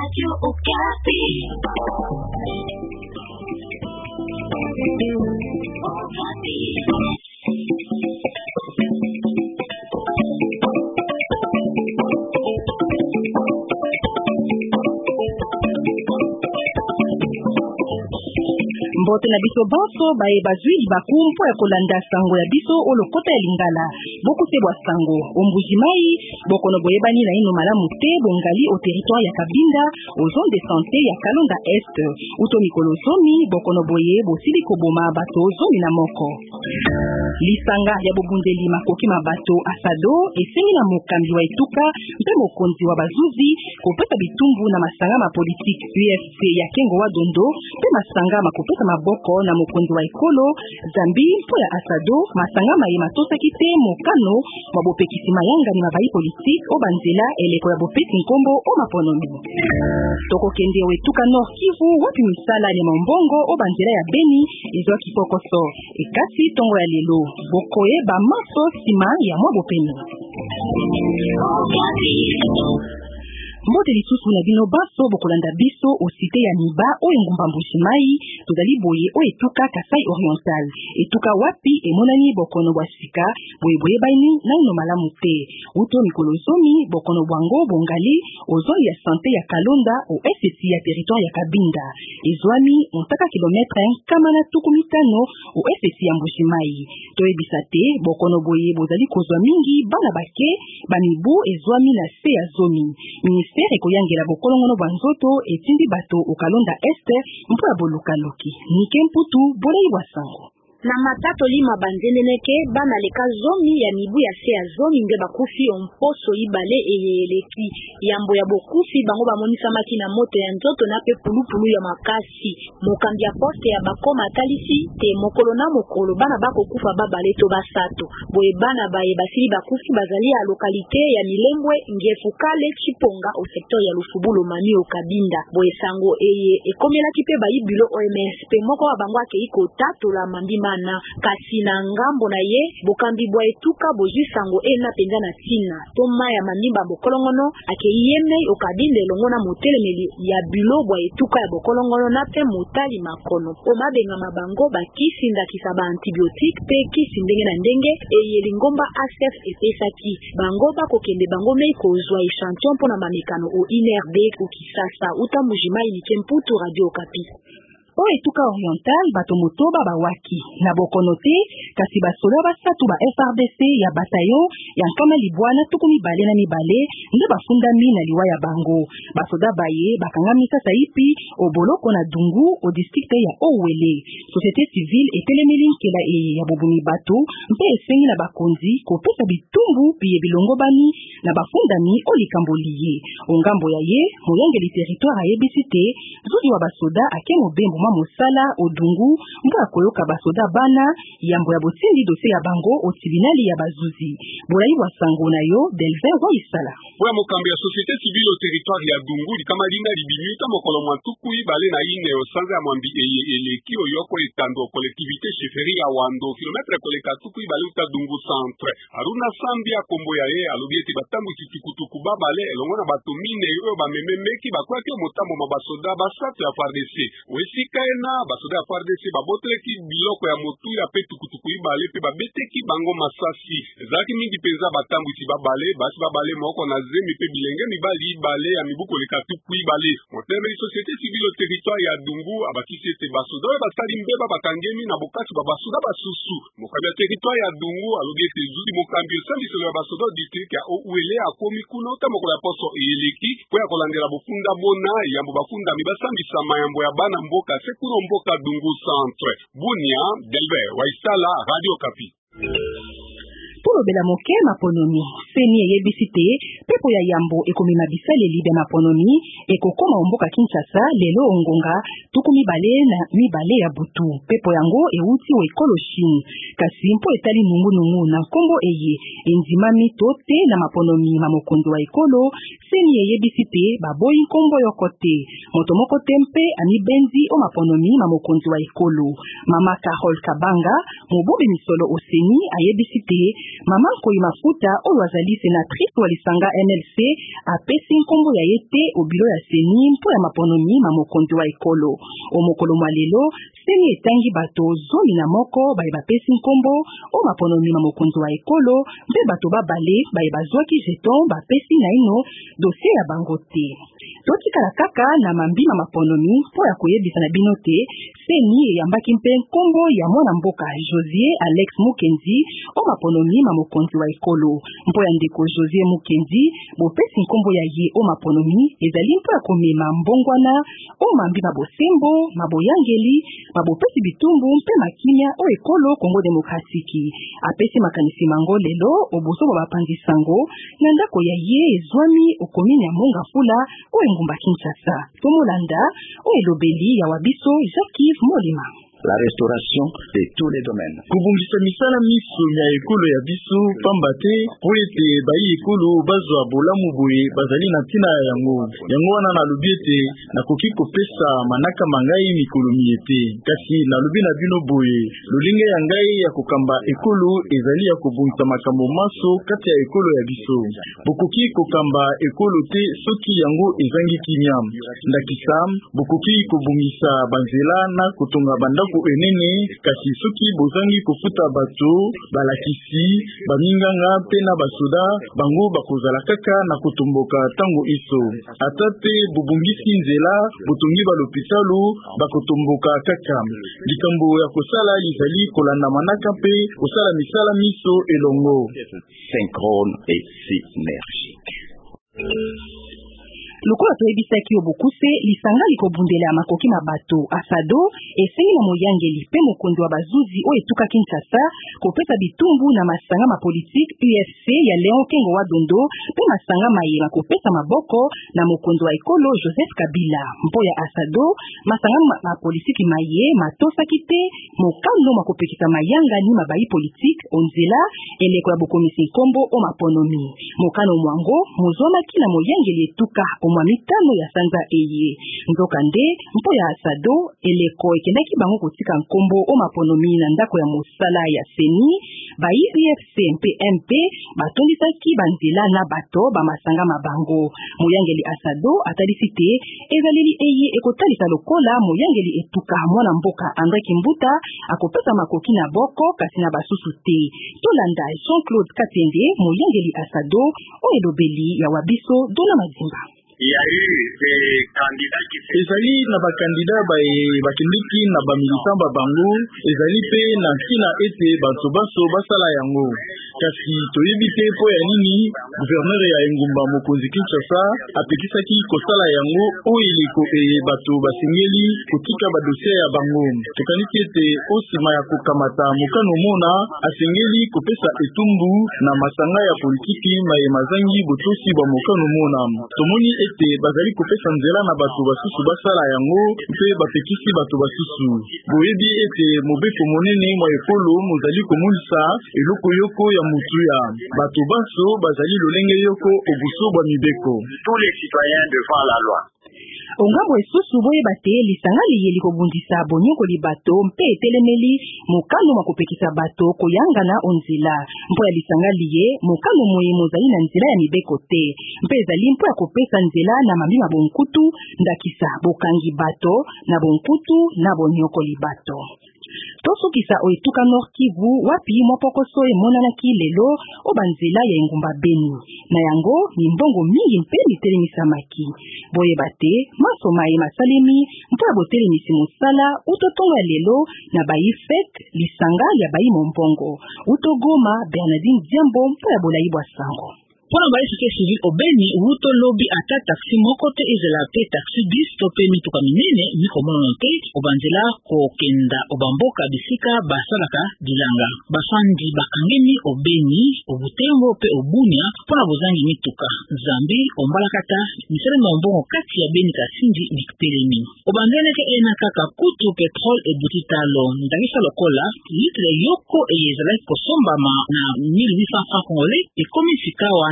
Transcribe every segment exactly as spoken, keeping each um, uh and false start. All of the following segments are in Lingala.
Radio Okapi. Okapi. Mbote na biso baso bae bazwi bakumpo ya kolanda sango ya biso olokota ya lingala boku se bwa sango ombujimai bokono boyebani na ino malamu te bongali au territoire ya Kabinda aux zones de santé ya Kalonda Est uto mikolo zomi bokono boye bosili koboma bato zomi na moko lisanga ya bobundeli makoki mabato asado eseni na mokambi wa etuka mpe mokonzi wa bazuzi kopesa bitumbu na masanga ma politique U F C ya Kengo wa Dondo mpe masanga makopesa maboko na mokonzi wa ekolo zambi mpo ya asado masanga maye matosaki te mokano wa bopekisi mayanga ni mabai politique o banzela eleko ya bopesi nkombo o maponomi toko kende wetuka Nord Kivu wapi misala ni mambongo o banzela ya Beni ezo kipokoso ekasi tongo ya lelo bokoye ba maso sima ya mwa bopeni Mbote lisusu na bino baso bokolanda biso o site ya Niba o engumba Mbushimai tozali boye o etuka Kasai Oriental etuka wapi emonani bokono bwa sika boye boye baini na ino malamu te uto mikolo zomi bokono bwango bongali ozoi ya santé ya Kalonda o S S ya territoire ya Kabinda ezwami ontaka kilometre kama na tuku mitano o S S ya Mbushimai toyebisa te bokono boye bozali kozwa mingi bana bake bamibu ezwami na se ya zomi ministere koyangela bokolongono banzoto etindi bato o Kalonda Este mpo ya bolukaloki nike mputu bolei wasango na matato lima banzeneneke bana leka zomi ya mibu ya se ya zomi nde bakufi omposo ibale eyeleki yambo ya bokufi bango bamonisa maki na moto ya nzoto na pe pulupulu ya makasi mokambi ya poste ya bakoma atalisi te mokolo na mokolo bana bako kufa babale to basato boye bana baye basili bakufi bazali ya lokalite ya Milembwe ngefukale Chiponga au secteur ya Lufubulo mani o Kabinda boye sango eye ekomelaki pe bayibulo O M S pe moko wa bango akeiko tato la mambima na kasi na ngambo na ye bokambi bwa etuka boji sango e na penza na tina toma ya mandimba bokolongono akeyeme okadinde longona motelemeli ya bilo bwa etuka ya bokolongono na pe motali makono o mabenga mabango bakisi ndakisa ba antibiotique pe kisi ndenge na ndenge eyeli ngomba A S F epesaki bango bakokende bango mei kozwa echantillon mpona mamekano o I N R D o Kisasa utamujima inike mputu Radio Okapi o etuka oriental bato motoba bawaki na bokono te kasi basoda basatu ba F R D C ya bataillon ya nkama libwana tuku mibale na mibale nde bafundami na liwa ya bango basoda baye bakangamisa saipi o boloko na Dungu o district ya Owele société civile etelemeli nkela e ya bobumi bato mpe esengi na bakonzi kopesa bitumbu piye bilongo bani na bafundami o likambo liye ongambo ya ye moyangeli territoire ayebisite zuzi wa basoda ake mobembo mosala odungu mbo akoyoka basoda bana yambo ya botindi dossier ya bango o tribunal ya bazuzi bolai wa sango na yo Delvin wa isala wa mokambi ya société civile au territoire ya Dungu kama linga libinyuta mokolo mwatuku ibale na ine o sanza ya mwambi eye eleki oyoko etando collectivité chefferie ya Wando kilometre koleka tuku ibale uta Dungu centre Aruna Sambi ya kombo ya ye alobieti batambu kitukutuku babale elongo na bato mine yo bamememeki bakwaki motambo mabasoda basatu ya F A R D C wesika ena basoda ya F A R D C baboteleki biloko ya motu ya pe tukutuku ibale pe babeteki bango masasi ezalaki mingi penza batambwisi babale basi babale moko na zemi pe bilenge mibali ibale ya mibuko leka tuku ibale motemeli société civile au territoire ya Dungu abakisi ete basoda oyo basali mbeba bakangemi na bokati ba basoda basusu mokambi ya territoire ya Dungu alobi ete zudi mokambi osambiselo ya basoda district ya Ouele akomi kuna uta mokolo ya poso eyeleki po ya kolandela bofunda bona yambo bafundami basambisa mayambo ya bana mboka sekuno mboka Dungu centre Bunia Delbert Waisala Radio Okapi Polobela moke maponomi seni eyebisite pepo ya yambo ekomema bisaleli bya maponomi ekokoma omboka Kinshasa lelo ongonga tuku mibale na mibale ya butu pepo yango euti o ekolo Chine kasi mpo etali nungu nungu na kombo eye endima mito te na maponomi ma mokondo wa ekolo seni eyebisite baboyi kombo yokote moto moko tempe ami benzi o maponomi ma mokondo wa ekolo mama Carol Kabanga mobobe misolo oseni ayebisite Mama Nkoi Mafuta oyo azali senatrice wa lisanga M L C apesi nkombo ya yete obilo ya seni mpo ya maponomi ma mokonzi wa ekolo. O mokolo mwa lelo seni etangi bato zomi na moko baye bapesi nkombo o maponomi ma mokonzi wa ekolo mpe bato babale baye bazwaki jeton bapesi na ino dossier ya bango te. Totikala kaka na mambima maponomi mpo ya koyebisa na bino te seni eyambaki mpe nkombo ya mwana mboka Josier Alex Mukenzi o maponomi ma mokonzi wa ekolo. Mpo ya ndeko Josier Mukenzi bopesi nkombo ya ye o maponomi ezali mpo ya komema mbongwana o mambi mabosembo maboyangeli mabopesi bitumbu mpe makimia o ekolo Kongo Demokratiki. Apesi makanisi mango lelo oboso bwa bapanzi sango na ndako ya ye ezwami okomini ya Monga Fula o engumba Kinshasa. Tomolanda o elobeli ya wabiso Jacques Molima. La restauration de tous les domaines. Kubungisa misala miso ya ekolo ya biso pamba te po ete bayi ekolo bazwa bolamu boye bazali na ntina ya yango. Yango wana nalobi ete nakoki kopesa manaka mangai mikolo miete. Kasi nalobi na bino boye lolinge ya ngai ya kokamba ekolo ezali ya kobungisa makambo maso kati ya ekolo ya biso. Bokoki kokamba ekolo te soki yango ezangi kimia. Ndakisa bokoki kobungisa banzela na kotonga banda ko enene kasi soki bozangi kofuta bato balakisi baminganga pe na basoda bango bakozala kaka na kotomboka tango iso. Atate bobungisi nzela botongi balopitalo bakotomboka kaka. Likambo ya kosala lizali kolanda manaka pe kosala misala miso elongo. Synchrone et synergique. Lokola toyebisaki yo bokuse lisanga likobundela makoki na bato Asado esengi na moyangeli pe mokonzi wa bazuzi o etuka Kinshasa kopesa bitumbu na masanga ma politique U F C ya Léon Kengo wa Dondo pe masanga mayema kopesa maboko na mokonzi wa ekolo Joseph Kabila. Mpo ya Asado masanga ma politique maye matosaki te mokano makopekisa mayanga ni mabayi politique onzela eleko ya bokomisi nkombo o maponomi. Mokano mwango mozomaki na moyangeli etuka mwa mitano ya sanza eye. Ndoka nde mpo ya Asado eleko ekendaki bango kotika nkombo o maponomi na ndako ya mosala ya seni bayi U F C mpe M P batondisaki banzela na bato bamasanga mabango. Moyangeli Asado atalisi te ezaleli eye ekotalisa lokola moyangeli etuka mwana mboka André Kimbuta akopesa makoki na boko kasi na basusu te. Tolanda Jean-Claude Katende moyangeli Asado o elobeli ya wabiso Dona Mazimba. Il y a eu des candidats qui ezali na bakandida bae bakindiki na bamilitant babango ezali pe na ntina ete bato baso basala yango. Kasi toyebi te po ya nini gouverneur ya engumba mokonzi Kinshasa apekisaki kosala yango o iliko e bato basengeli kotika badossier ya bango. Tokanisi ete osima ya kokamata mokano mona asengeli kopesa etumbu na masanga ya politiki maye mazangi botosi ba mokano mona. Tomoni ete bazali kopesa nzela na bato basusu basala yango mpe bapekisi bato basusu. Boyebi ete mobeko monene mwa ekolo mozali komonisa eloko yoko ya mutuya. Bato baso bazali lolenge yoko obuso bwa mibeko. Tous les citoyens devant la loi. Ongambo esusu boye bate lisanga liyeli kobundisa bonyoko libato mpe etelemeli mokano makopekisa bato koyangana onzela. Mpo ya lisanga liye mokano moye mozali na nzela ya mibeko te mpe ezali mpo ya kopesa nzela na mami mabonkutu ndakisa bokangi bato na bonkutu na bonyoko libato. Tosukisa oetuka Nord Kivu wapi mwapokoso emonanaki lelo o banzela ya engumba Beni. Na yango ni mbongo mingi mpe mitelemisamaki. Boye bate maso maye masalemi mpo ya botelemisi mosala utotonga lelo na bayi fet lisanga ya bayi mombongo. Utogoma Bernardine Diambo mpo ya bolayi bwa sango. Pona ba société civile obeni wuto lobby ata taxi moko te ezela pe taxi dix to pe mituka minene miko mono te obanzela ko kenda obamboka bisika basalaka bilanga bafandi bakangemi obeni obutembo pe obunya pona bozangi mituka Zambi ombalakata misele mbongo kati ya Beni Kasindi niktelemi obanzela ke ena kaka kutu petrol e butitalo ndangisa lokola litre yoko e ezela kosombama na mille huit cents francs congolais e komisika wana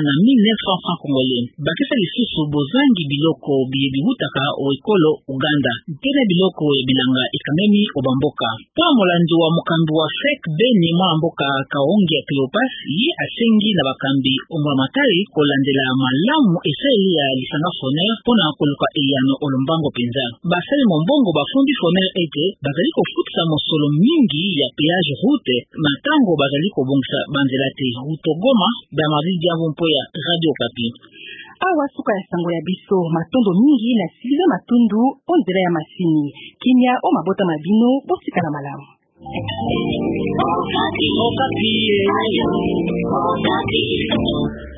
na mille neuf cents francs congolais. Bakisa lisusu bozangi biloko biye bihutaka o ekolo Uganda. Nkene biloko e bilanga ikamemi obamboka. Kwa molandi wa mukambi wa F E C Beni mwa mboka Kaongi ya Cleopas, ye asengi na bakambi omulamatari kolandela malamu eseli ya lisanga foner pona koluka eyano olombango penza. Basali mombongo bafundi foner ete bazali kofutisa mosolo mingi ya péage route matango bazali kobongisa banzela te. Utogoma Bernard Diabo Mpoya, Radio Okapi. Awa suka ya sango ya biso matondo mingi na siliza matundu onzela ya masini kinya o mabota mabino bosika na malamu. Okapi. Okapi. Okapi.